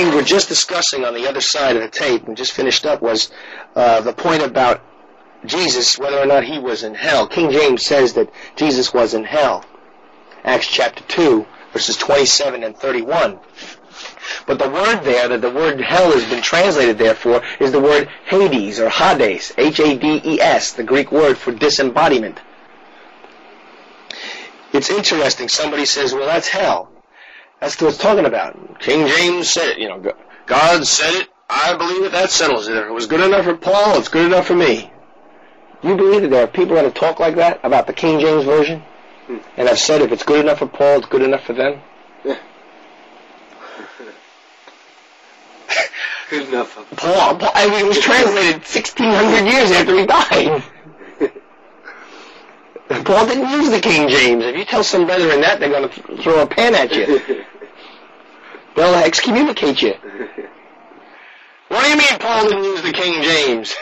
we were just discussing on the other side of the tape and just finished up was the point about Jesus, whether or not he was in hell. King James says that Jesus was in hell. Acts chapter 2, verses 27 and 31. But the word there, that the word hell has been translated therefore, is the word Hades or Hades, Hades, the Greek word for disembodiment. It's interesting. Somebody says, well, that's hell. That's what it's talking about. King James said it. God said it. I believe it. That settles it. If it was good enough for Paul, it's good enough for me. You believe that there are people that have talked like that about the King James Version? And have said if it's good enough for Paul, it's good enough for them? Yeah. Good enough for Paul. It was translated 1,600 years after he died. Paul didn't use the King James. If you tell some brethren that, they're going to throw a pan at you. They'll excommunicate you. What do you mean Paul didn't use the King James?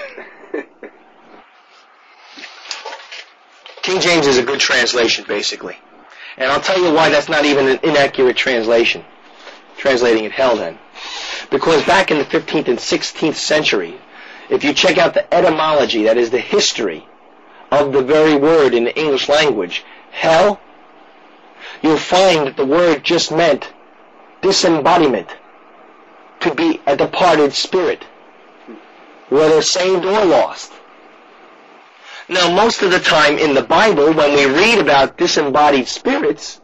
King James is a good translation, basically. And I'll tell you why that's not even an inaccurate translation. Translating it hell, then. Because back in the 15th and 16th century, if you check out the etymology, that is the history of the very word in the English language, hell, you'll find that the word just meant disembodiment, to be a departed spirit, whether saved or lost. Now, most of the time in the Bible, when we read about disembodied spirits,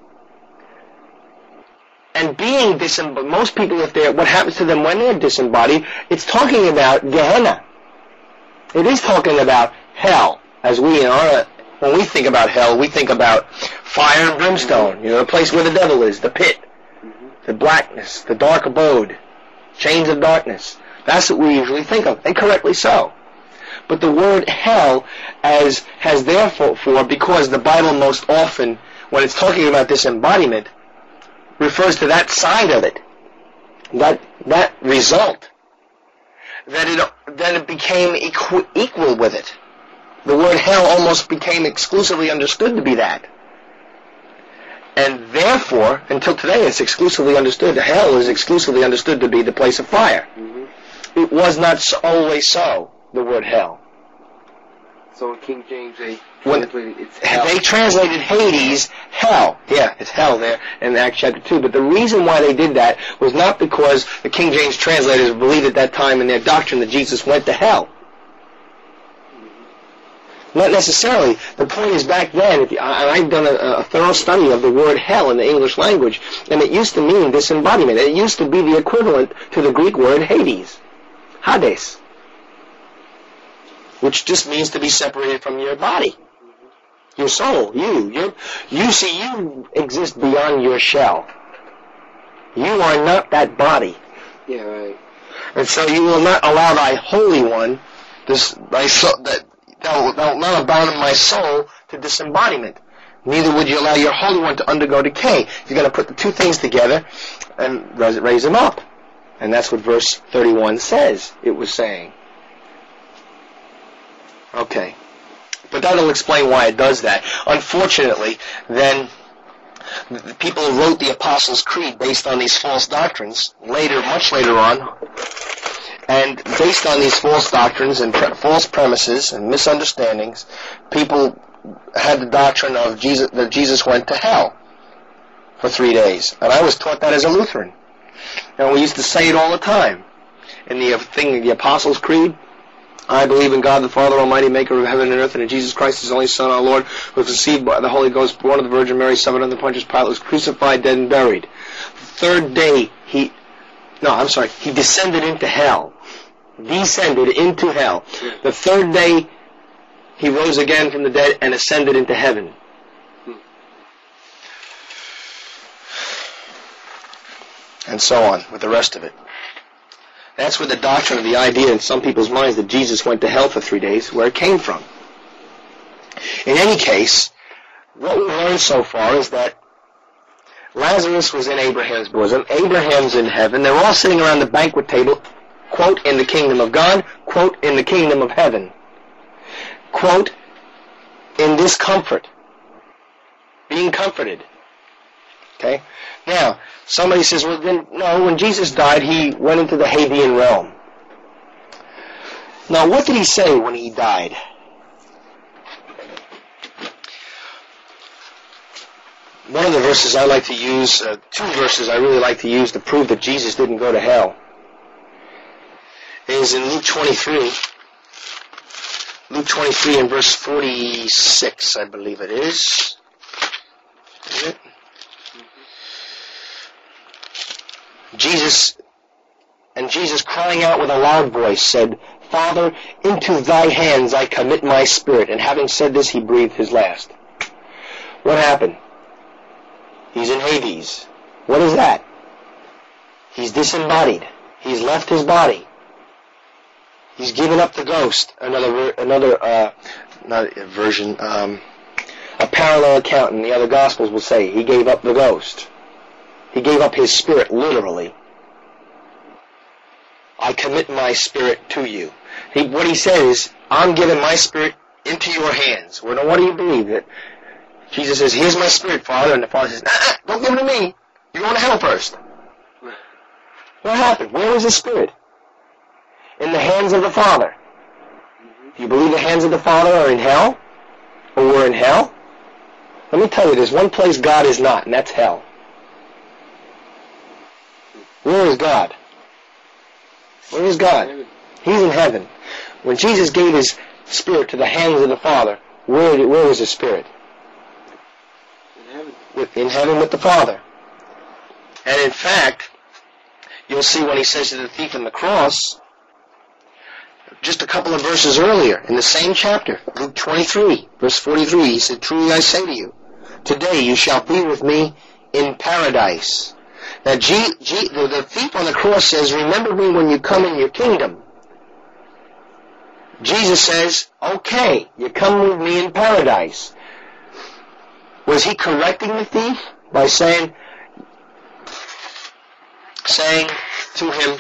and being disembodied, most people, what happens to them when they're disembodied, it's talking about Gehenna. It is talking about hell. As when we think about hell, we think about fire and brimstone, the place where the devil is, the pit, the blackness, the dark abode, chains of darkness. That's what we usually think of, and correctly so. But the word hell has therefore, because the Bible most often, when it's talking about disembodiment, refers to that side of it, that result, that it became equal with it. The word hell almost became exclusively understood to be that. And therefore, until today, it's exclusively understood, hell is exclusively understood to be the place of fire. Mm-hmm. It was not always so, the word hell. So in King James, it's hell. They translated Hades, hell. Yeah, it's hell there in Acts chapter 2. But the reason why they did that was not because the King James translators believed at that time in their doctrine that Jesus went to hell. Not necessarily. The point is, back then, I've done a thorough study of the word hell in the English language, and it used to mean disembodiment. It used to be the equivalent to the Greek word Hades, Hades, which just means to be separated from your body, your soul, you exist beyond your shell. You are not that body. Yeah, right. And so you will not allow thy Holy One, thy soul, thou not abandon my soul to disembodiment. Neither would you allow your Holy One to undergo decay. You're going to put the two things together and raise him up. And that's what verse 31 says. It was saying. Okay. But that'll explain why it does that. Unfortunately, then, the people who wrote the Apostles' Creed based on these false doctrines, much later on, and based on these false doctrines and false premises and misunderstandings, people had the doctrine of that Jesus went to hell for 3 days. And I was taught that as a Lutheran. And we used to say it all the time. In the Apostles' Creed, I believe in God the Father Almighty, maker of heaven and earth, and in Jesus Christ, his only Son, our Lord, who was conceived by the Holy Ghost, born of the Virgin Mary, suffered under Pontius Pilate, was crucified, dead, and buried. The third day, he descended into hell. Descended into hell. The third day, he rose again from the dead and ascended into heaven. And so on, with the rest of it. That's where the doctrine of the idea in some people's minds that Jesus went to hell for 3 days, where it came from. In any case, what we've learned so far is that Lazarus was in Abraham's bosom, Abraham's in heaven, they're all sitting around the banquet table, quote, in the kingdom of God, quote, in the kingdom of heaven, quote, in this comfort, being comforted. Okay? Now, somebody says, well, then, no, when Jesus died, he went into the Hadean realm. Now, what did he say when he died? One of the verses I like to use, two verses I really like to use to prove that Jesus didn't go to hell, is in Luke 23. Luke 23 and verse 46, I believe it is. Is it? Jesus crying out with a loud voice said, Father, into thy hands I commit my spirit. And having said this, he breathed his last. What happened? He's in Hades. What is that? He's disembodied. He's left his body. He's given up the ghost. A parallel account in the other Gospels will say he gave up the ghost. He gave up his spirit literally. I commit my spirit to you. What he says, I'm giving my spirit into your hands. Well, what do you believe? That Jesus says, here's my spirit, Father. And the Father says, don't give it to me. You're going to hell first. What happened? Where was his spirit? In the hands of the Father. Do you believe the hands of the Father are in hell? Or were in hell? Let me tell you, there's one place God is not, and that's hell. Where is God? Where is God? He's in heaven. When Jesus gave his spirit to the hands of the Father, where was his spirit? In heaven. In heaven with the Father. And in fact, you'll see when he says to the thief on the cross, just a couple of verses earlier, in the same chapter, Luke 23, verse 43, he said, Truly I say to you, today you shall be with me in paradise. Now, the thief on the cross says, remember me when you come in your kingdom. Jesus says, okay, you come with me in paradise. Was he correcting the thief by saying to him,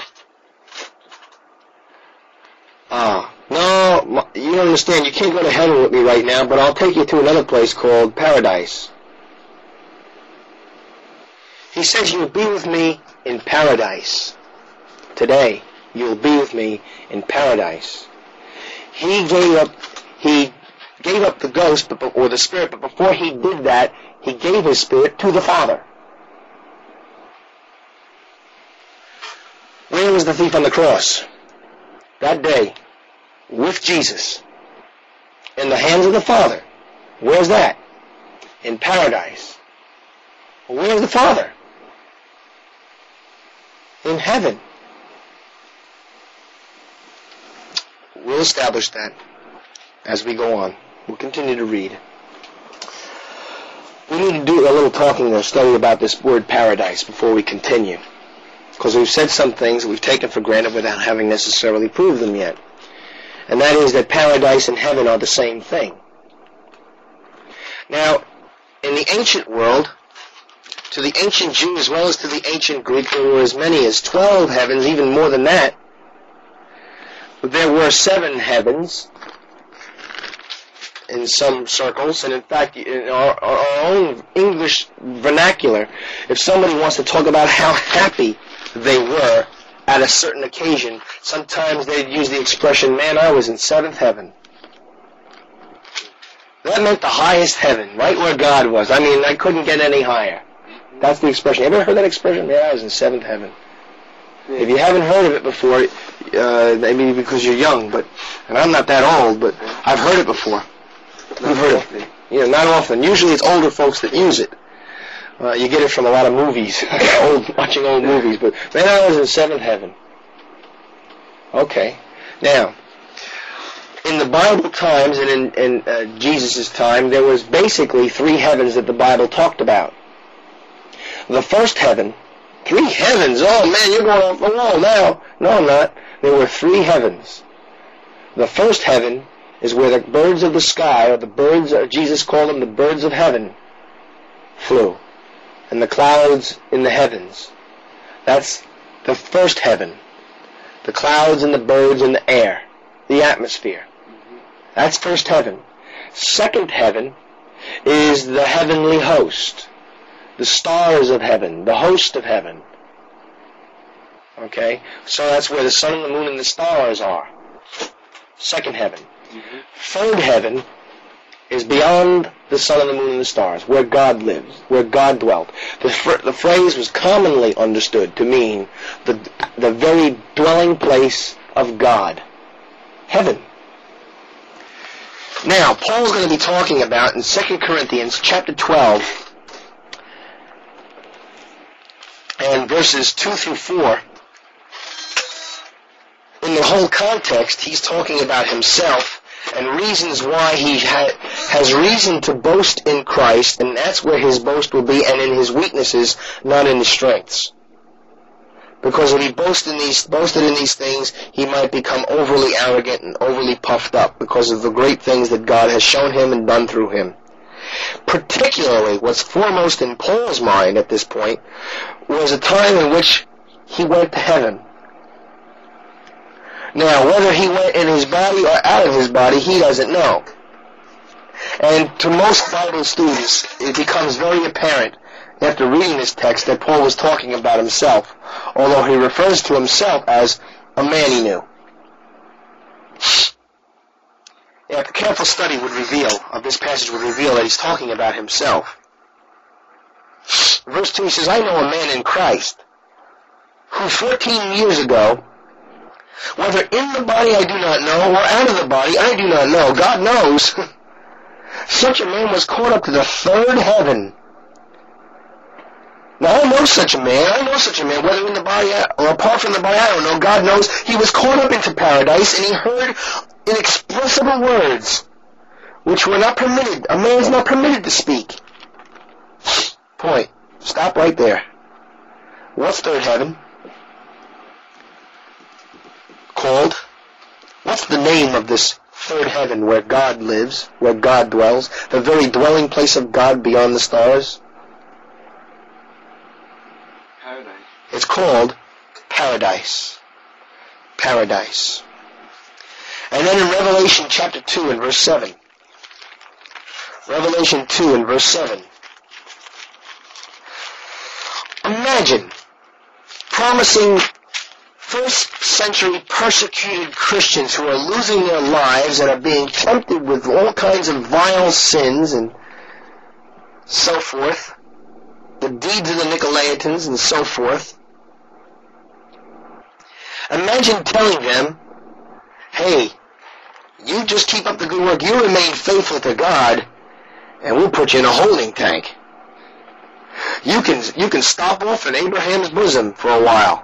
no, you don't understand, you can't go to heaven with me right now, but I'll take you to another place called paradise. He says, you'll be with me in paradise. Today, you'll be with me in paradise. He gave up the ghost, or the spirit, but before he did that, he gave his spirit to the Father. Where was the thief on the cross? That day, with Jesus, in the hands of the Father. Where's that? In paradise. Where's the Father? In heaven. We'll establish that as we go on. We'll continue to read. We need to do a little talking or study about this word paradise before we continue. Because we've said some things that we've taken for granted without having necessarily proved them yet. And that is that paradise and heaven are the same thing. Now, in the ancient world, to the ancient Jew as well as to the ancient Greek, there were as many as 12 heavens, even more than that. There were 7 heavens in some circles, and in fact, in our own English vernacular, if somebody wants to talk about how happy they were at a certain occasion, sometimes they'd use the expression, man, I was in 7th heaven. That meant the highest heaven, right where God was. I mean, I couldn't get any higher. That's the expression. You ever heard that expression? Man, I was in 7th heaven. Yeah. If you haven't heard of it before, maybe because you're young, and I'm not that old, but I've heard it before. You've heard it. Yeah, not often. Usually it's older folks that use it. You get it from a lot of movies, watching old movies. But man, I was in 7th heaven. Okay. Now, in the Bible times and in Jesus' time, there was basically 3 heavens that the Bible talked about. The first heaven, 3 heavens. Oh man, you're going off the wall now. No, I'm not. There were 3 heavens. The first heaven is where the birds of the sky, or the birds, Jesus called them the birds of heaven, flew. And the clouds in the heavens. That's the first heaven. The clouds and the birds in the air. The atmosphere. That's first heaven. Second heaven is the heavenly host. the stars of heaven, the host of heaven. Okay? So that's where the sun and the moon and the stars are. Second heaven. Mm-hmm. Third heaven is beyond the sun and the moon and the stars, where God lives, where God dwelt. The phrase was commonly understood to mean the very dwelling place of God. Heaven. Now, Paul's going to be talking about in 2 Corinthians chapter 12 and verses 2 through 4. In the whole context, he's talking about himself and reasons why he has reason to boast in Christ, and that's where his boast will be, and in his weaknesses, not in his strengths. Because if he boasted in these things, he might become overly arrogant and overly puffed up because of the great things that God has shown him and done through him. Particularly, what's foremost in Paul's mind at this point was a time in which he went to heaven. Now, whether he went in his body or out of his body, he doesn't know. And to most Bible students, it becomes very apparent after reading this text that Paul was talking about himself, although he refers to himself as a man he knew. A careful study of this passage would reveal that he's talking about himself. Verse 2, he says, I know a man in Christ, who 14 years ago, whether in the body I do not know, or out of the body I do not know, God knows, such a man was caught up to the third heaven. Now I know such a man, whether in the body or apart from the body, I don't know, God knows. He was caught up into paradise, and he heard inexpressible words, which were not permitted. A man is not permitted to speak. Point. Stop right there. What's third heaven called? What's the name of this third heaven where God lives, where God dwells, the very dwelling place of God beyond the stars? Paradise. It's called paradise. Paradise. And then in Revelation chapter 2 and verse 7. Revelation 2 and verse 7. Imagine promising first century persecuted Christians who are losing their lives and are being tempted with all kinds of vile sins and so forth, the deeds of the Nicolaitans and so forth. Imagine telling them, hey, you just keep up the good work, you remain faithful to God, and we'll put you in a holding tank. You can stop off in Abraham's bosom for a while.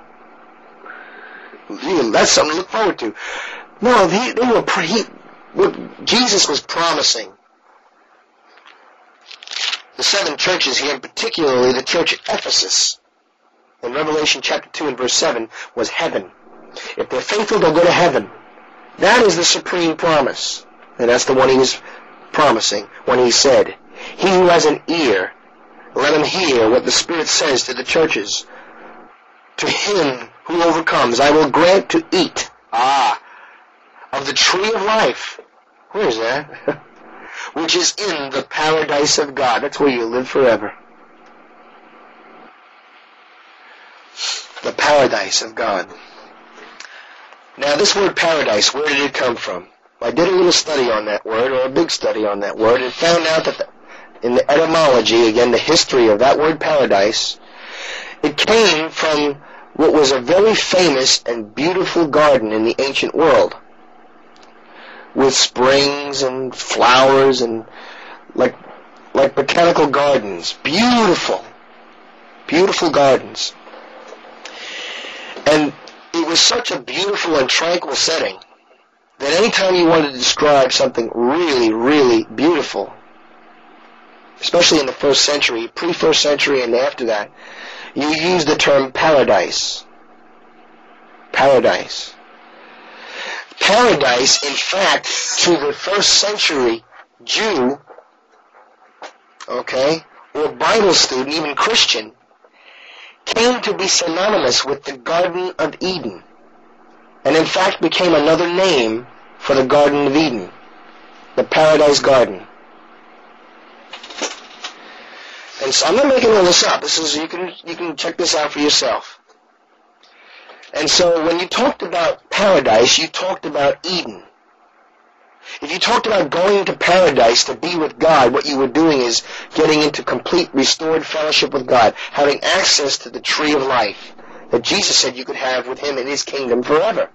That's something to look forward to. No, what Jesus was promising the seven churches here, and particularly the church at Ephesus, in Revelation chapter 2 and verse 7, was heaven. If they're faithful, they'll go to heaven. That is the supreme promise. And that's the one he was promising when he said, he who has an ear, let him hear what the Spirit says to the churches. To him who overcomes, I will grant to eat, of the tree of life. Where is that? Which is in the paradise of God. That's where you live forever. The paradise of God. Now this word paradise, where did it come from? I did a little study on that word, or a big study on that word, and found out that in the etymology, again the history of that word paradise, it came from what was a very famous and beautiful garden in the ancient world, with springs and flowers and like botanical gardens. Beautiful, beautiful gardens. And it was such a beautiful and tranquil setting that anytime you wanted to describe something really, really beautiful, especially in the first century, pre-first century and after that, you use the term paradise. Paradise. Paradise, in fact, to the first century Jew, or Bible student, even Christian, came to be synonymous with the Garden of Eden, and in fact became another name for the Garden of Eden, the Paradise Garden. And so I'm not making all this up. This is you can check this out for yourself. And so when you talked about paradise, you talked about Eden. If you talked about going to paradise to be with God, what you were doing is getting into complete restored fellowship with God, having access to the tree of life that Jesus said you could have with Him in His kingdom forever.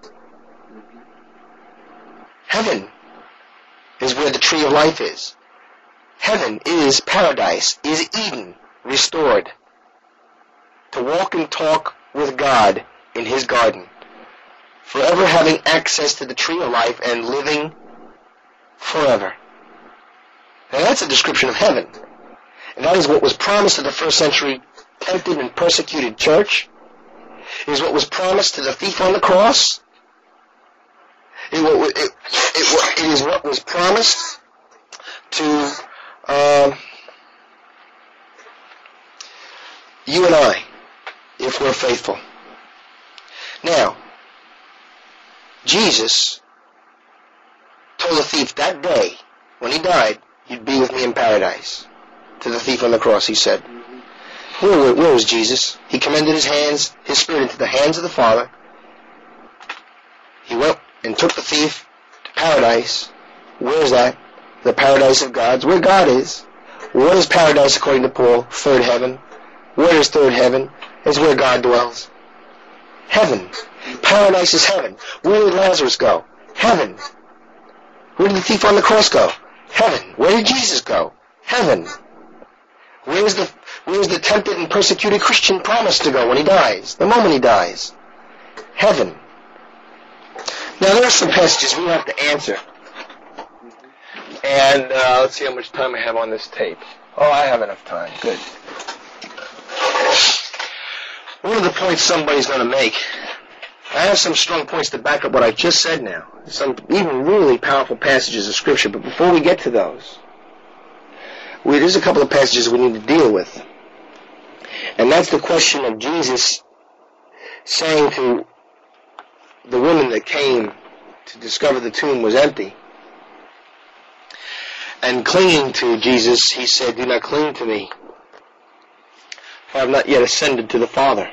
Heaven is where the tree of life is. Heaven is paradise, is Eden restored. To walk and talk with God in His garden, forever having access to the tree of life and living forever. Now that's a description of heaven. And that is what was promised to the first century tempted and persecuted church. It is what was promised to the thief on the cross. It is what was promised to you and I, if we're faithful. Now, Jesus told the thief that day, when he died, you'd be with me in paradise. To the thief on the cross, he said. Where was Jesus? He commended his spirit into the hands of the Father. He went and took the thief to paradise. Where is that? The paradise of God's. Where God is. What is paradise according to Paul? Third heaven. Where is third heaven? It's where God dwells. Heaven. Paradise is heaven. Where did Lazarus go? Heaven. Where did the thief on the cross go? Heaven. Where did Jesus go? Heaven. Where's the tempted and persecuted Christian promised to go when he dies? The moment he dies. Heaven. Now there are some passages we have to answer. And let's see how much time I have on this tape. Oh, I have enough time. Good. One of the points somebody's going to make, I have some strong points to back up what I just said now. Some even really powerful passages of Scripture, but before we get to those, there's a couple of passages we need to deal with. And that's the question of Jesus saying to the woman that came to discover the tomb was empty, and clinging to Jesus, he said, "Do not cling to me, for I have not yet ascended to the Father."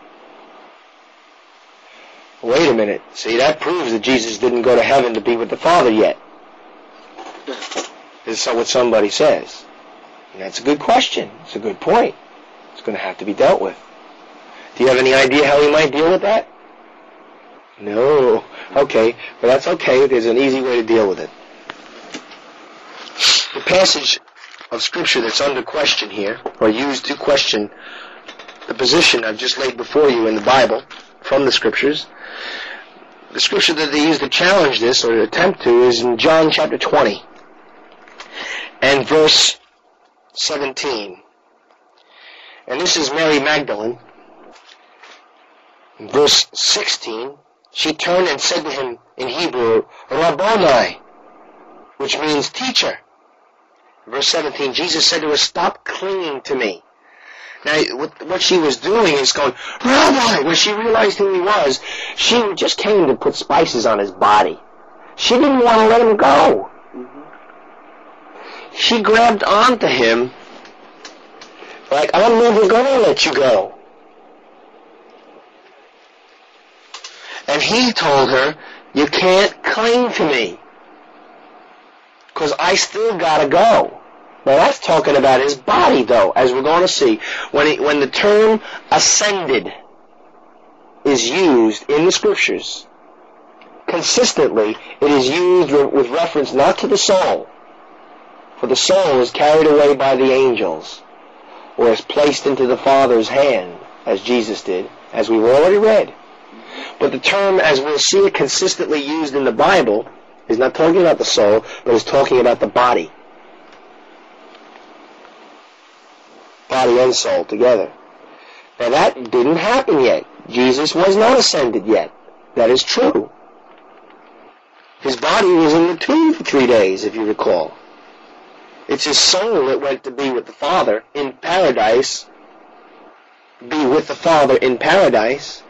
Wait a minute. See, that proves that Jesus didn't go to heaven to be with the Father yet. This is what somebody says. And that's a good question. It's a good point. It's going to have to be dealt with. Do you have any idea how we might deal with that? No. Okay. But that's okay. There's an easy way to deal with it. The passage of Scripture that's under question here, or used to question the position I've just laid before you in the Bible, from the Scriptures, the Scripture that they use to challenge this, or to attempt to, is in John chapter 20, and verse 17. And this is Mary Magdalene. In verse 16, she turned and said to him in Hebrew, Rabboni, which means teacher. Verse 17, Jesus said to her, "Stop clinging to me." Now, what she was doing is going, "Rabbi," when she realized who he was. She just came to put spices on his body. She didn't want to let him go. She grabbed onto him like, "I'm never going to let you go." And he told her, "You can't cling to me, because I still got to go." Now that's talking about his body, though, as we're going to see. When the term ascended is used in the Scriptures, consistently, it is used with reference not to the soul, for the soul is carried away by the angels, or is placed into the Father's hand, as Jesus did, as we've already read. But the term, as we'll see it consistently used in the Bible, is not talking about the soul, but is talking about the body. Body and soul together. Now that didn't happen yet. Jesus was not ascended yet. That is true. His body was in the tomb for 3 days, if you recall. It's his soul that went to be with the Father in paradise. Be with the Father in paradise.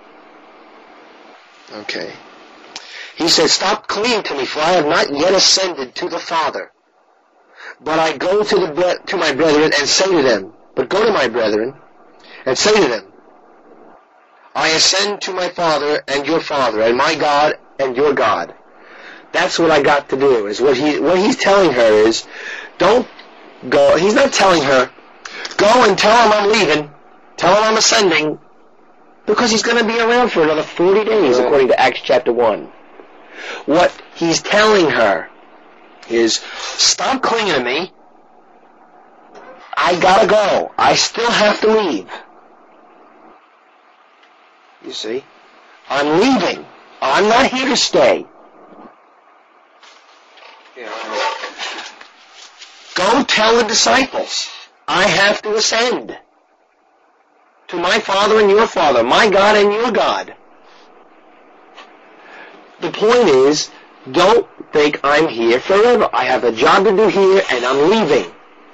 Okay. He said, "Stop clinging to me, for I have not yet ascended to the Father. But I go to my brethren and say to them." But go to my brethren and say to them, I ascend to my Father and your Father, and my God and your God. That's what I got to do. Is what he's telling her is, don't go. He's not telling her, go and tell him I'm leaving, tell him I'm ascending, because he's going to be around for another 40 days, according to Acts chapter 1. What he's telling her is, stop clinging to me. I gotta go. I still have to leave. You see? I'm leaving. I'm not here to stay. Go tell the disciples, I have to ascend to my Father and your Father, my God and your God. The point is, don't think I'm here forever. I have a job to do here, and I'm leaving.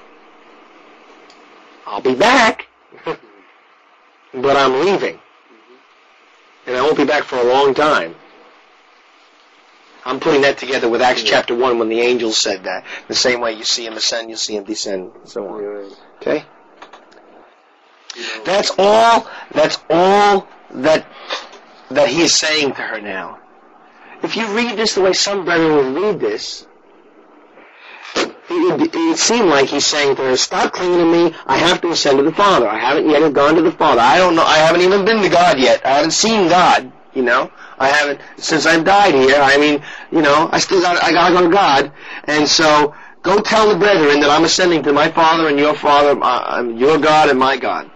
I'll be back, but I'm leaving. And I won't be back for a long time. I'm putting that together with Acts chapter 1 when the angels said that. The same way you see him ascend, you see him descend, and so on. Okay? That's all that he is saying to her now. If you read this the way some brethren would read this, it seemed like he's saying to her, stop clinging to me, I have to ascend to the Father. I haven't yet gone to the Father. I don't know, I haven't even been to God yet. I haven't seen God, you know. I haven't, since I've died here, I mean, you know, I gotta go to God. And so, go tell the brethren that I'm ascending to my Father and your Father, your God and my God.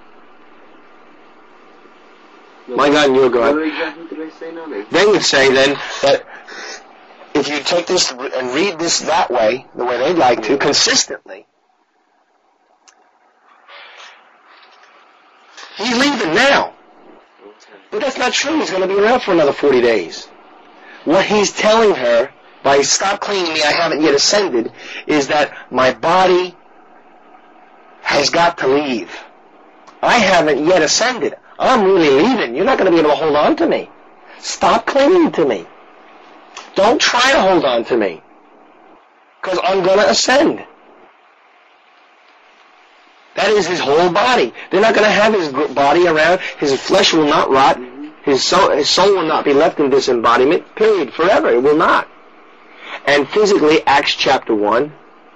My God and your God. What exactly did I say now? They would say then that if you take this and read this that way, the way they'd like to, consistently, he's leaving now. But that's not true. He's going to be around for another 40 days. What he's telling her, by stop clinging to me, I haven't yet ascended, is that my body has got to leave. I haven't yet ascended. I'm really leaving. You're not going to be able to hold on to me. Stop clinging to me. Don't try to hold on to me, because I'm going to ascend. That is his whole body. They're not going to have his body around. His flesh will not rot. His soul will not be left in disembodiment, period, forever. It will not. And physically, Acts chapter 1,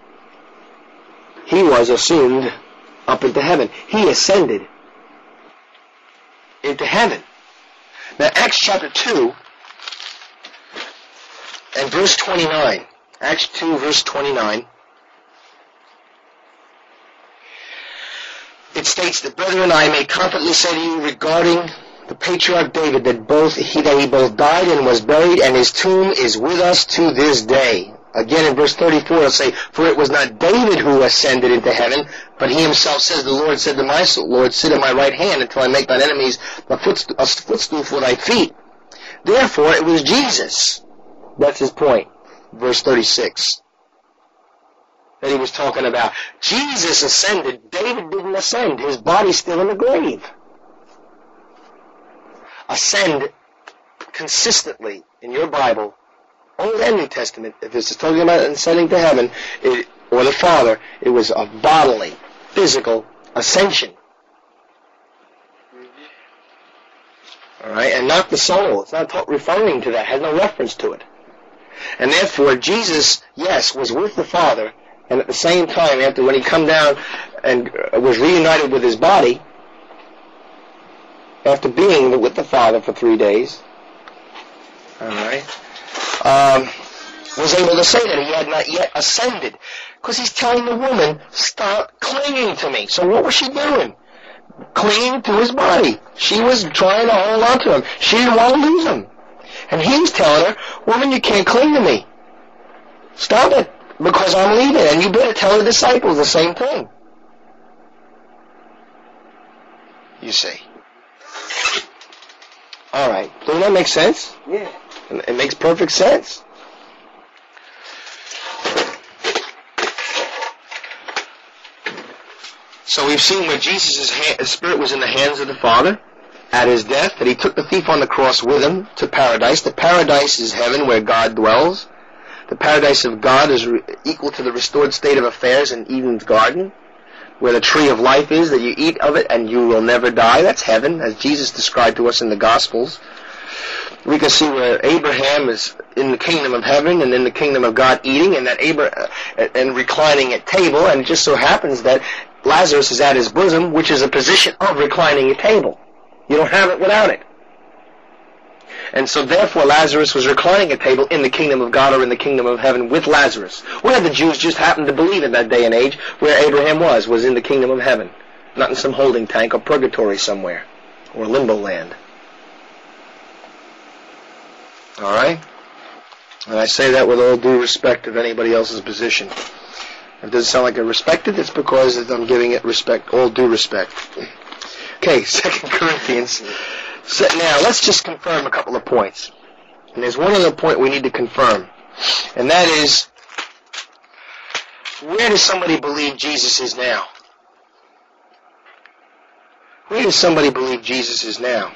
he was assumed up into heaven. He ascended into heaven. Now, Acts chapter 2 and verse 29. Acts 2, verse 29. It states that, brethren, I may confidently say to you regarding the patriarch David that he both died and was buried, and his tomb is with us to this day. Again, in verse 34, it'll say, for it was not David who ascended into heaven, but he himself says, the Lord said to my soul, Lord, sit at my right hand until I make thine enemies a footstool for thy feet. Therefore, it was Jesus. That's his point. Verse 36. That he was talking about. Jesus ascended. David didn't ascend. His body's still in the grave. Ascend consistently in your Bible, Old and New Testament, if it's talking about ascending to heaven, or the Father, it was a bodily, physical ascension. Alright, and not the soul. It's not referring to that. It has no reference to it. And therefore, Jesus, yes, was with the Father, and at the same time, after when he come down and was reunited with his body, after being with the Father for 3 days, alright, was able to say that he had not yet ascended. Because he's telling the woman, stop clinging to me. So what was she doing? Clinging to his body. She was trying to hold on to him. She didn't want to lose him. And he was telling her, woman, you can't cling to me. Stop it, because I'm leaving, and you better tell the disciples the same thing. You see. Alright, doesn't that make sense? Yeah. It makes perfect sense. So we've seen where Jesus' spirit was in the hands of the Father at his death, that he took the thief on the cross with him to paradise. The paradise is heaven where God dwells. The paradise of God is equal to the restored state of affairs in Eden's garden. where the tree of life is, that you eat of it and you will never die. That's heaven, as Jesus described to us in the Gospels. We can see where Abraham is in the kingdom of heaven and in the kingdom of God eating and reclining at table, and it just so happens that Lazarus is at his bosom, which is a position of reclining at table. You don't have it without it. And so therefore Lazarus was reclining at table in the kingdom of God or in the kingdom of heaven with Lazarus. Where the Jews just happened to believe in that day and age, where Abraham was in the kingdom of heaven. Not in some holding tank or purgatory somewhere, or limbo land. Alright? And I say that with all due respect of anybody else's position. If it doesn't sound like I respect it, it's because I'm giving it respect, all due respect. Okay, 2 Corinthians. So now, let's just confirm a couple of points. And there's one other point we need to confirm. And that is, where does somebody believe Jesus is now? Where does somebody believe Jesus is now?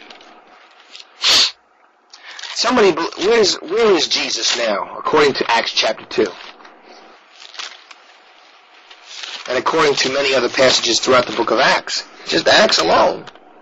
Where is Jesus now, according to Acts chapter 2? And according to many other passages throughout the book of Acts. Just Acts alone.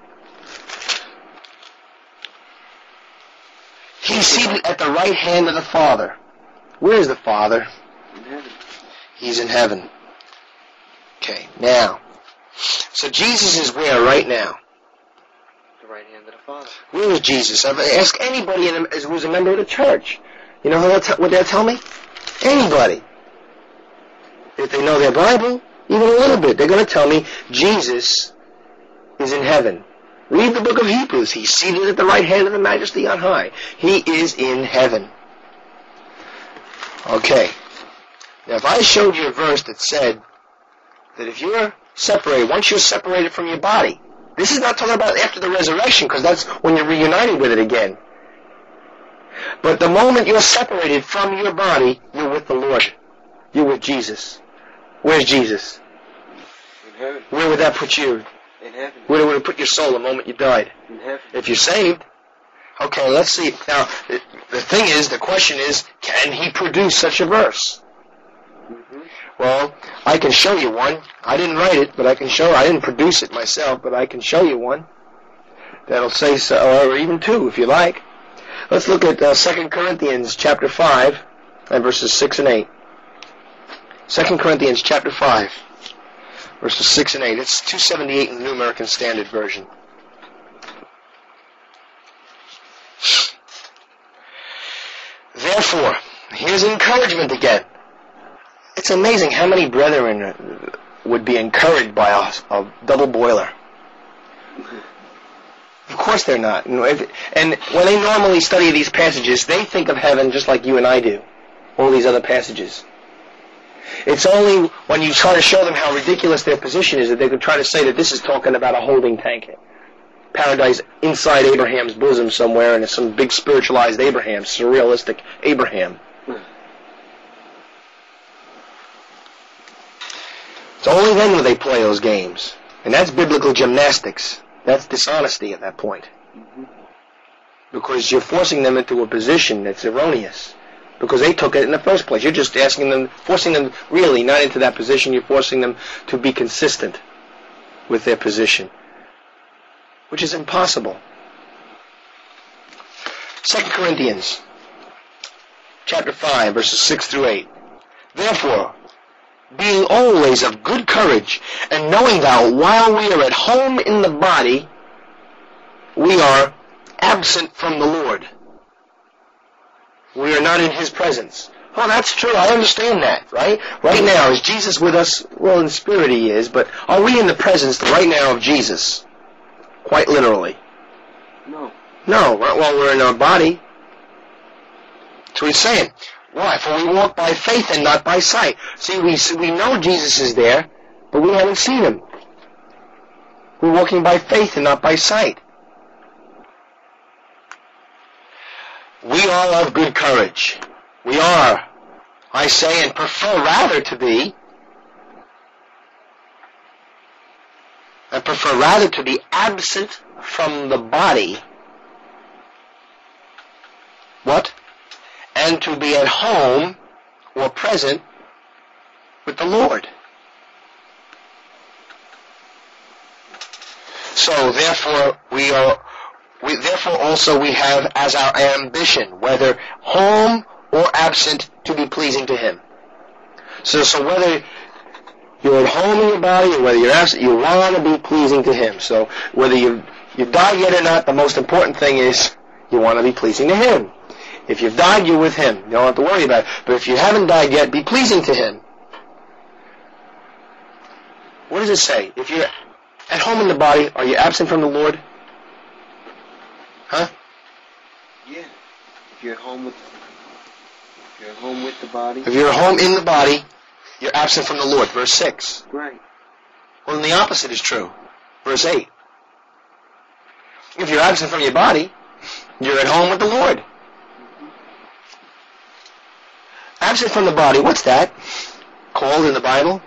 He's seated at the right hand of the Father. Where is the Father? In heaven. He's in heaven. Okay, now. So Jesus is where right now? The right hand of the Father. Where is Jesus? Ask anybody who's a member of the church. You know what they'll tell me? Anybody. If they know their Bible, even a little bit, they're going to tell me Jesus is in heaven. Read the book of Hebrews. He's seated at the right hand of the Majesty on high. He is in heaven. Okay. Now, if I showed you a verse that said that if you're separated, once you're separated from your body, this is not talking about after the resurrection, because that's when you're reunited with it again. But the moment you're separated from your body, you're with the Lord. You're with Jesus. Where's Jesus? In heaven. Where would that put you? In heaven. Where would it put your soul the moment you died? In heaven. If you're saved. Okay, let's see. Now, the question is, can he produce such a verse? Mm-hmm. Well, I can show you one. I didn't write it, but I didn't produce it myself, but I can show you one that'll say so, or even two, if you like. Let's look at 2 Corinthians chapter 5 and verses 6 and 8. 2 Corinthians chapter 5, verses 6 and 8. It's 278 in the New American Standard Version. Therefore, here's encouragement again. It's amazing how many brethren would be encouraged by a double boiler. Of course they're not. And when they normally study these passages, they think of heaven just like you and I do. All these other passages. It's only when you try to show them how ridiculous their position is that they could try to say that this is talking about a holding tank. Paradise inside Abraham's bosom somewhere, and it's some big spiritualized Abraham, surrealistic Abraham. It's only then when they play those games. And that's biblical gymnastics. That's dishonesty at that point. Mm-hmm. Because you're forcing them into a position that's erroneous. Because they took it in the first place. You're just forcing them really not into that position. You're forcing them to be consistent with their position. Which is impossible. 2 Corinthians chapter 5, verses 6 through 8. Therefore, being always of good courage, and knowing that while we are at home in the body, we are absent from the Lord. We are not in His presence. Oh, that's true. I understand that, right? Right now, is Jesus with us? Well, in spirit He is, but are we in the presence right now of Jesus? Quite literally. No. No, well, we're in our body. That's what He's saying. Why? For we walk by faith and not by sight. See, we know Jesus is there, but we haven't seen Him. We're walking by faith and not by sight. We are of good courage. We are, I say, and prefer rather to be absent from the body. What? And to be at home or present with the Lord. So therefore we have as our ambition, whether home or absent, to be pleasing to Him. So whether you're at home in your body or whether you're absent, you want to be pleasing to Him. So whether you've died yet or not, the most important thing is you want to be pleasing to Him. If you've died, you're with Him. You don't have to worry about it. But if you haven't died yet, be pleasing to Him. What does it say? If you're at home in the body, are you absent from the Lord? Huh? Yeah. If you're at home with the body. If you're at home in the body, you're absent from the Lord. Verse 6. Right. Well, then the opposite is true. Verse 8. If you're absent from your body, you're at home with the Lord. Absent from the body, what's that called in the Bible?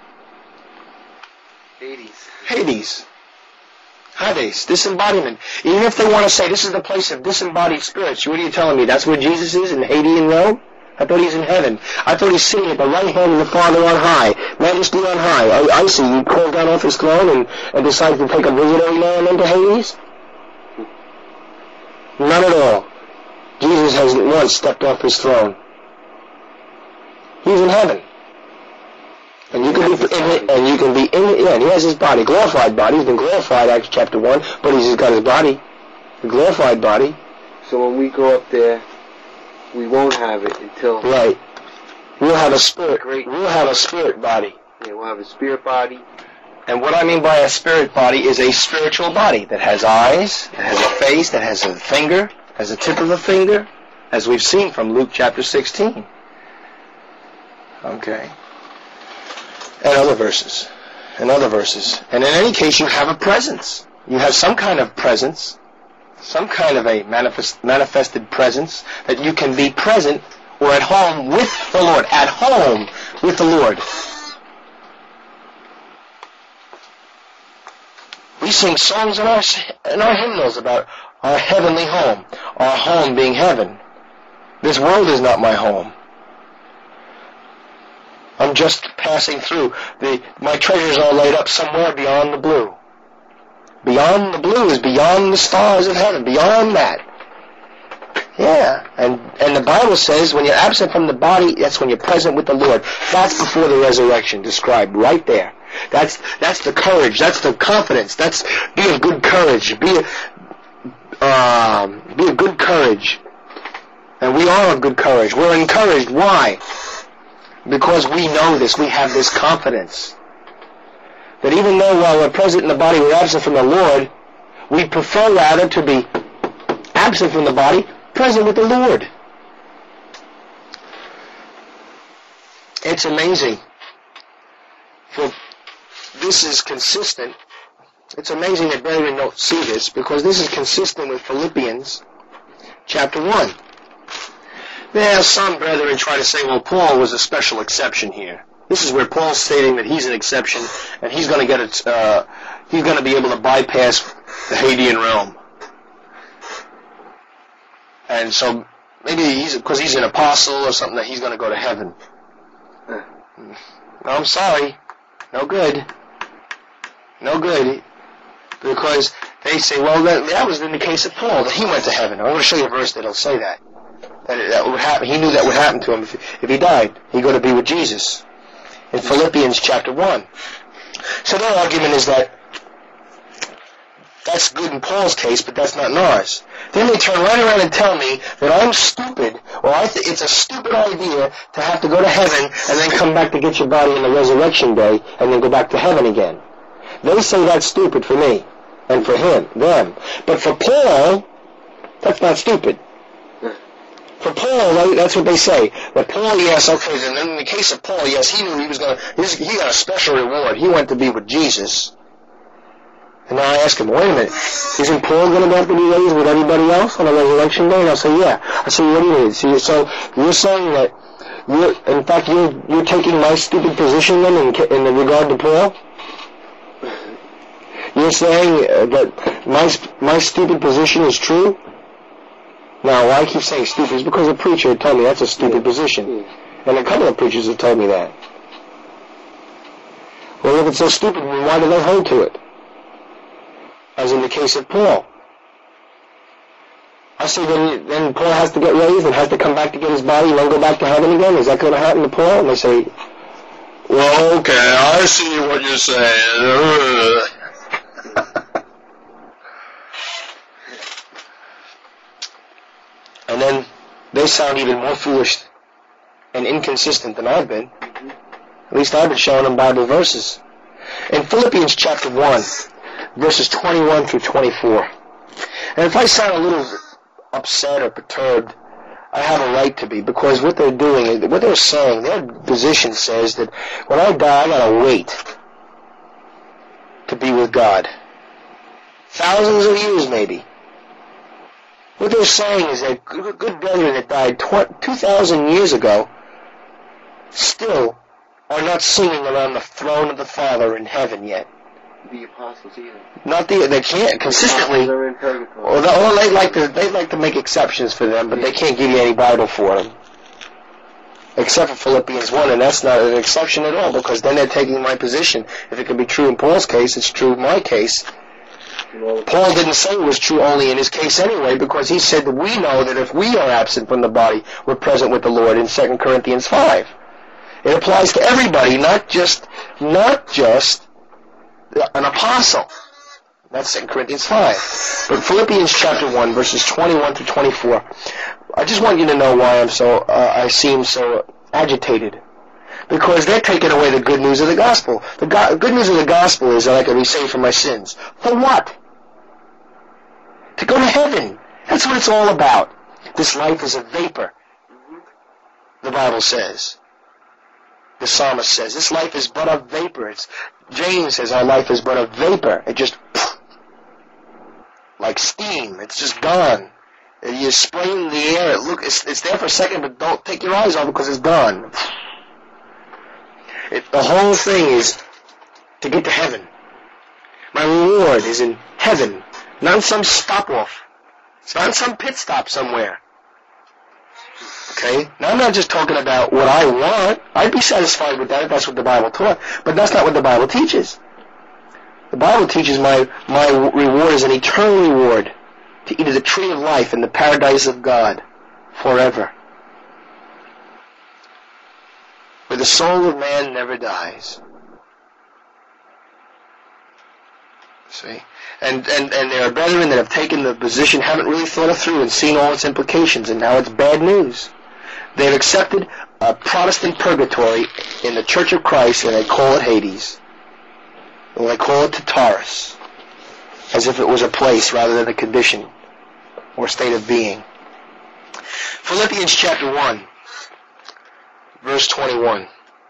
Hades. Hades, disembodiment. Even if they want to say this is the place of disembodied spirits, what are you telling me? That's where Jesus is, in Hades in Rome? I thought He's in heaven. I thought He's sitting at the right hand of the Father on high, majesty on high. I see. He crawled down off His throne and decided to take a visit every now and then to Hades? Not at all. Jesus hasn't once stepped off His throne. He's in heaven. And you can be in it, and He has His body, glorified body. He's been glorified, Acts chapter 1, but He's got His body, a glorified body. So when we go up there, we won't have it until... Right. We'll have a spirit. We'll have a spirit body. Yeah, we'll have a spirit body. And what I mean by a spirit body is a spiritual body that has eyes, that has a face, that has a finger, has a tip of a finger, as we've seen from Luke chapter 16. Okay. And other verses. And in any case, you have a presence. You have some kind of presence, some kind of a manifested presence, that you can be present or at home with the Lord. At home with the Lord. We sing songs in our hymnals about our heavenly home, our home being heaven. This world is not my home. I'm just passing through. My treasures are laid up somewhere beyond the blue. Beyond the blue is beyond the stars of heaven, beyond that. Yeah, and the Bible says when you're absent from the body, that's when you're present with the Lord. That's before the resurrection, described right there. That's the courage, that's the confidence, that's be of good courage, be of good courage. And we are of good courage. We're encouraged. Why? Because we know this, we have this confidence. That even though while we're present in the body, we're absent from the Lord, we prefer rather to be absent from the body, present with the Lord. It's amazing. For this is consistent. It's amazing that brethren don't see this, because this is consistent with Philippians chapter 1. Now, some brethren try to say, well, Paul was a special exception here. This is where Paul's stating that he's an exception, and he's going to get he's going to be able to bypass the Hadean realm. And so maybe because he's an apostle or something, that he's going to go to heaven. No, I'm sorry. No good. No good. Because they say, well, that was in the case of Paul, that he went to heaven. I'm going to show you a verse that'll say that. That would happen. He knew that would happen to him if he died. He'd go to be with Jesus. In Philippians chapter 1. So their argument is that that's good in Paul's case, but that's not in ours. Then they turn right around and tell me that I'm stupid, or I think it's a stupid idea to have to go to heaven and then come back to get your body on the resurrection day and then go back to heaven again. They say that's stupid for me and for them. But for Paul, that's not stupid. For Paul, that's what they say. But Paul, yes, okay, then in the case of Paul, yes, he knew he got a special reward. He went to be with Jesus. And now I ask him, wait a minute, isn't Paul going to have to be raised with everybody else on the resurrection day? And I'll say, yeah. I say, what do you mean? So you're saying that, in fact, you're taking my stupid position then in regard to Paul? You're saying that my stupid position is true? Now, why I keep saying stupid is because a preacher had told me that's a stupid position. And a couple of preachers have told me that. Well, if it's so stupid, why do they hold to it? as in the case of Paul. I say then Paul has to get raised and has to come back to get his body and then go back to heaven again? Is that going to happen to Paul? And they say, well, okay, I see what you're saying. And then they sound even more foolish and inconsistent than I've been. At least I've been showing them Bible verses. In Philippians chapter 1, verses 21 through 24. And if I sound a little upset or perturbed, I have a right to be, because what they're doing, what they're saying, their position says that when I die, I gotta wait to be with God. Thousands of years, maybe. What they're saying is that good brethren that died 2,000 years ago still are not singing around the throne of the Father in heaven yet. The apostles either. They can't consistently. They're in purgatory. Well, they like to make exceptions for them, but they can't give you any Bible for them, except for Philippians 1, and that's not an exception at all, because then they're taking my position. If it can be true in Paul's case, it's true in my case. Paul didn't say it was true only in his case anyway, because he said that we know that if we are absent from the body, we're present with the Lord in 2 Corinthians 5. It applies to everybody, not just an apostle. That's 2 Corinthians 5. But Philippians chapter 1, verses 21 to 24. I just want you to know why I seem so agitated. Because they're taking away the good news of the gospel. The good news of the gospel is that I can be saved from my sins. For what? To go to heaven. That's what it's all about. This life is a vapor, the Bible says. The psalmist says, this life is but a vapor. James says our life is but a vapor. It just, like steam, it's just gone. You spray in the air, it's there for a second, but don't take your eyes off it because it's gone. The whole thing is to get to heaven. My reward is in heaven, not in some stop-off. It's not in some pit stop somewhere. Okay? Now I'm not just talking about what I want. I'd be satisfied with that if that's what the Bible taught. But that's not what the Bible teaches. The Bible teaches my reward is an eternal reward to eat of the tree of life in the paradise of God forever. Where the soul of man never dies. See? And there are brethren that have taken the position, haven't really thought it through and seen all its implications, and now it's bad news. They've accepted a Protestant purgatory in the Church of Christ, and they call it Hades. And they call it Tartarus, as if it was a place rather than a condition or state of being. Philippians chapter 1, verse 21.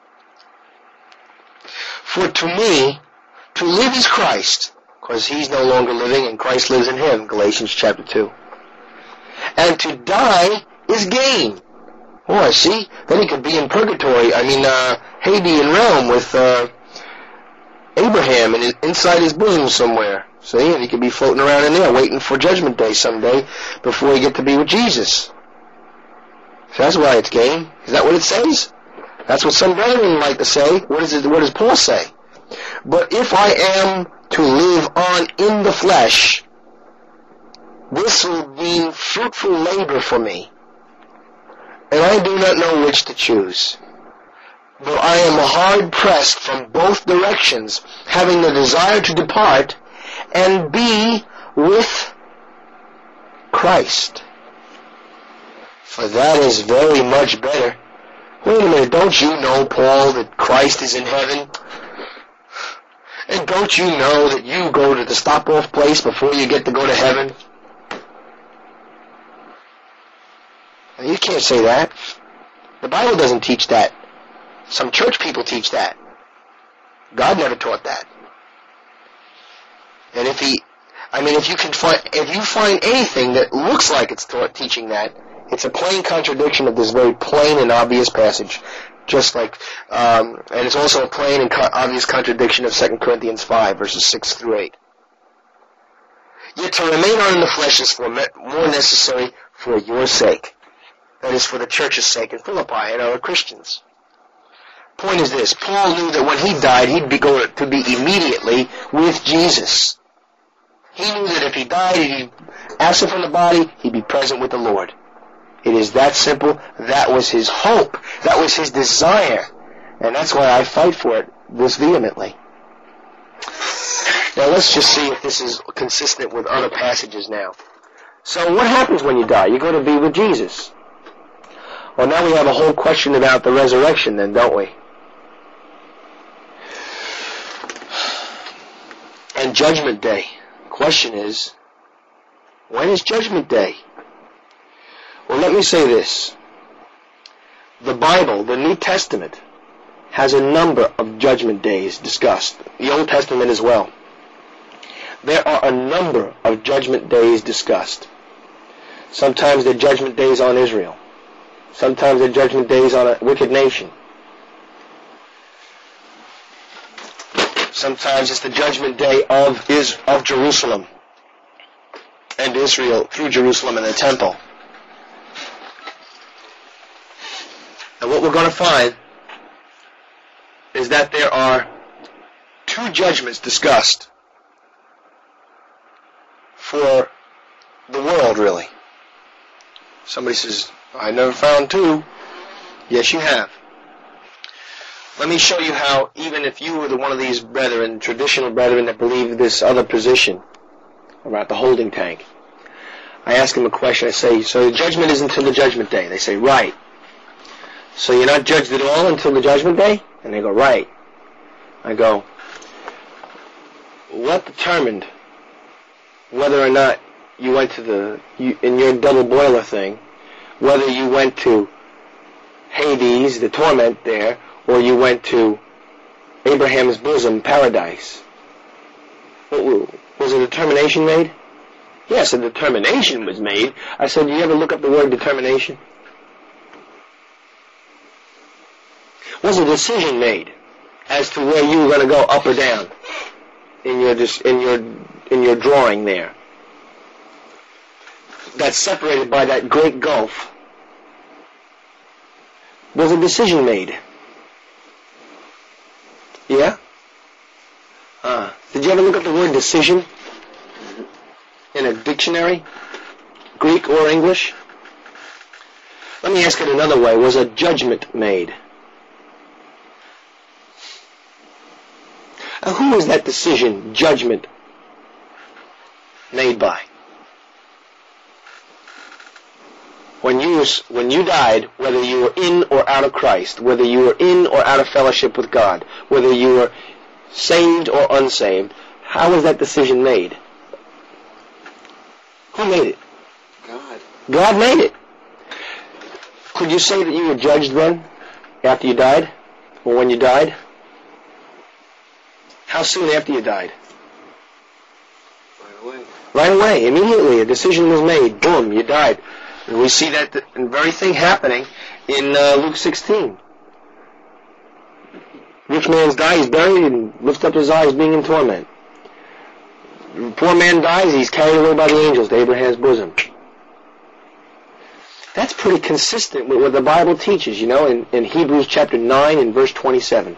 For to me, to live is Christ, because he's no longer living and Christ lives in him, Galatians chapter 2. And to die is gain. Oh, I see. Then he could be in purgatory, Hadean realm with Abraham inside his bosom somewhere. See, and he could be floating around in there waiting for Judgment Day someday before he get to be with Jesus. So that's why it's gain. Is that what it says? That's what some brethren like to say. What does Paul say? But if I am to live on in the flesh, this will mean fruitful labor for me. And I do not know which to choose. Though I am hard pressed from both directions, having the desire to depart and be with Christ. For that is very much better. Wait a minute, don't you know, Paul, that Christ is in heaven? And don't you know that you go to the stop-off place before you get to go to heaven? You can't say that. The Bible doesn't teach that. Some church people teach that. God never taught that. And if you find anything that looks like it's teaching that, it's a plain contradiction of this very plain and obvious passage. Just like, and it's also a plain and obvious contradiction of 2 Corinthians 5, verses 6 through 8. Yet to remain on in the flesh is more necessary for your sake. That is, for the church's sake in Philippi and other Christians. Point is this: Paul knew that when he died, he'd be going to be immediately with Jesus. He knew that if he died, he'd be absent from the body, he'd be present with the Lord. It is that simple. That was his hope. That was his desire. And that's why I fight for it this vehemently. Now let's just see if this is consistent with other passages now. So what happens when you die? You go to be with Jesus. Well, now we have a whole question about the resurrection then, don't we? And Judgment Day. The question is, when is Judgment Day? Well, let me say this. The Bible, the New Testament, has a number of Judgment Days discussed. The Old Testament as well. There are a number of Judgment Days discussed. Sometimes they're Judgment Days on Israel. Sometimes they're Judgment Days on a wicked nation. Sometimes it's the Judgment Day of Jerusalem and Israel through Jerusalem and the temple. And what we're going to find is that there are two judgments discussed for the world, really. Somebody says, I never found two. Yes, you have. Let me show you how, even if you were one of these brethren, traditional brethren that believe this other position about the holding tank, I ask them a question. I say, so the judgment is until the Judgment Day. They say, right. So you're not judged at all until the Judgment Day? And they go, right. I go, what determined whether or not you went to in your double boiler thing, whether you went to Hades, the torment there, or you went to Abraham's bosom, paradise? Was a determination made? Yes, a determination was made. I said, do you ever look up the word determination? Was a decision made as to where you were going to go up or down in your drawing there? That's separated by that great gulf. Was a decision made? Yeah? Did you ever look up the word decision in a dictionary? Greek or English? Let me ask it another way. Was a judgment made? Who was that decision, judgment, made by? When you died, whether you were in or out of Christ, whether you were in or out of fellowship with God, whether you were saved or unsaved, how was that decision made? Who made it? God. God made it. Could you say that you were judged then, after you died, or when you died? How soon after you died? Right away. Right away, immediately. A decision was made. Boom, you died. And we see that very thing happening in Luke 16. Rich man's died, he's buried, and lifts up his eyes, being in torment. Poor man dies, he's carried away by the angels to Abraham's bosom. That's pretty consistent with what the Bible teaches, in Hebrews chapter 9 and verse 27.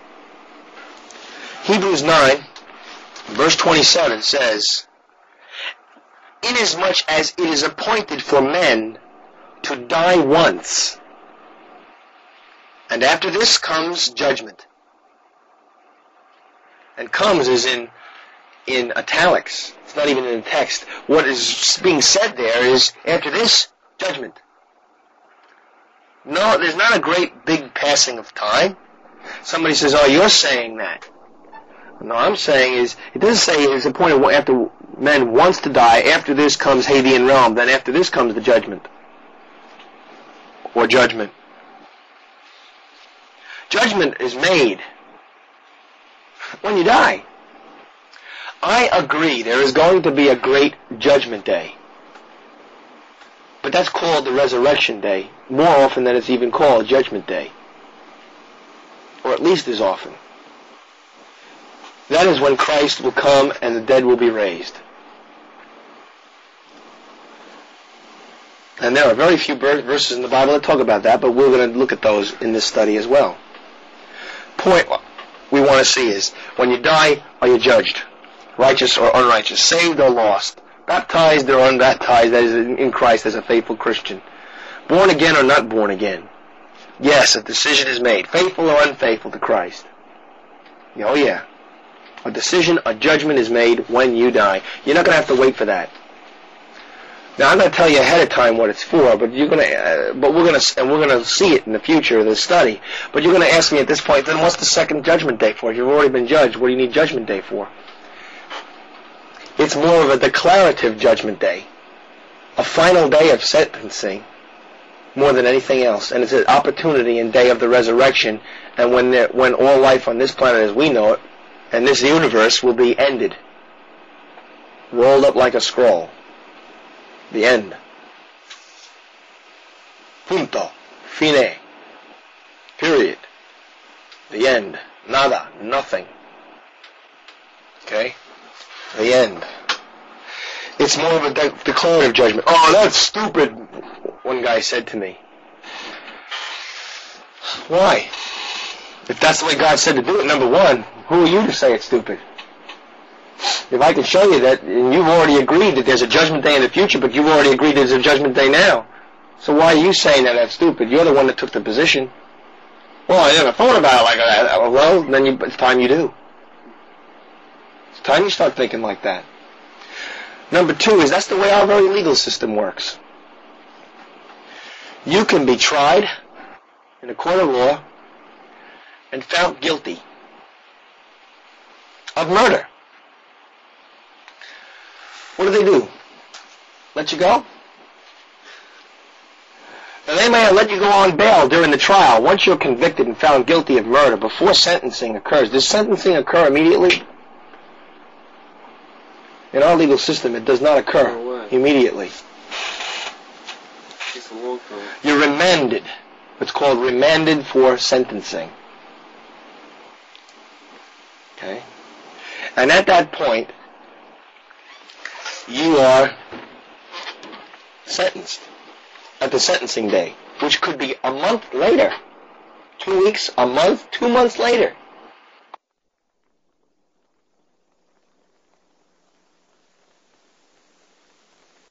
Hebrews 9, verse 27 says, inasmuch as it is appointed for men to die once, and after this comes judgment. And comes is in italics. It's not even in the text. What is being said there is, after this, judgment. No, there's not a great big passing of time. Somebody says, oh, you're saying that. No, I'm saying is, it doesn't say it's appointed after man wants to die, after this comes Hadean realm, then after this comes the judgment. Or judgment. Judgment is made when you die. I agree, there is going to be a great judgment day. But that's called the resurrection day, more often than it's even called judgment day. Or at least as often. That is when Christ will come and the dead will be raised. And there are very few verses in the Bible that talk about that, but we're going to look at those in this study as well. Point we want to see is, when you die, are you judged? righteous or unrighteous, saved or lost, baptized or unbaptized, that is in Christ as a faithful Christian, born again or not born again. Yes, a decision is made, faithful or unfaithful to Christ. Oh yeah. A decision, a judgment is made when you die. You're not going to have to wait for that. Now I'm going to tell you ahead of time what it's for, but we're going to see it in the future of the study. But you're going to ask me at this point, then what's the second judgment day for? You've already been judged. What do you need judgment day for? It's more of a declarative judgment day, a final day of sentencing, more than anything else. And it's an opportunity and day of the resurrection, and when all life on this planet as we know it, and this universe will be ended, rolled up like a scroll. The end. Punto. Fine. Period. The end. Nada. Nothing. Okay? The end. It's more of a declarative judgment. Oh, that's stupid, one guy said to me. Why? If that's the way God said to do it, number one, who are you to say it's stupid? If I can show you that, and you've already agreed that there's a judgment day in the future, but you've already agreed there's a judgment day now. So why are you saying that that's stupid? You're the one that took the position. Well, I never thought about it like that. Well, then it's time you do. It's time you start thinking like that. Number two is that's the way our very legal system works. You can be tried in a court of law and found guilty of murder. What do? Let you go? Now they may have let you go on bail during the trial. Once you're convicted and found guilty of murder, before sentencing occurs, does sentencing occur immediately? In our legal system, it does not occur immediately. You're remanded. It's called remanded for sentencing. Okay? And at that point, you are sentenced at the sentencing day, which could be a month later, 2 weeks, a month, 2 months later.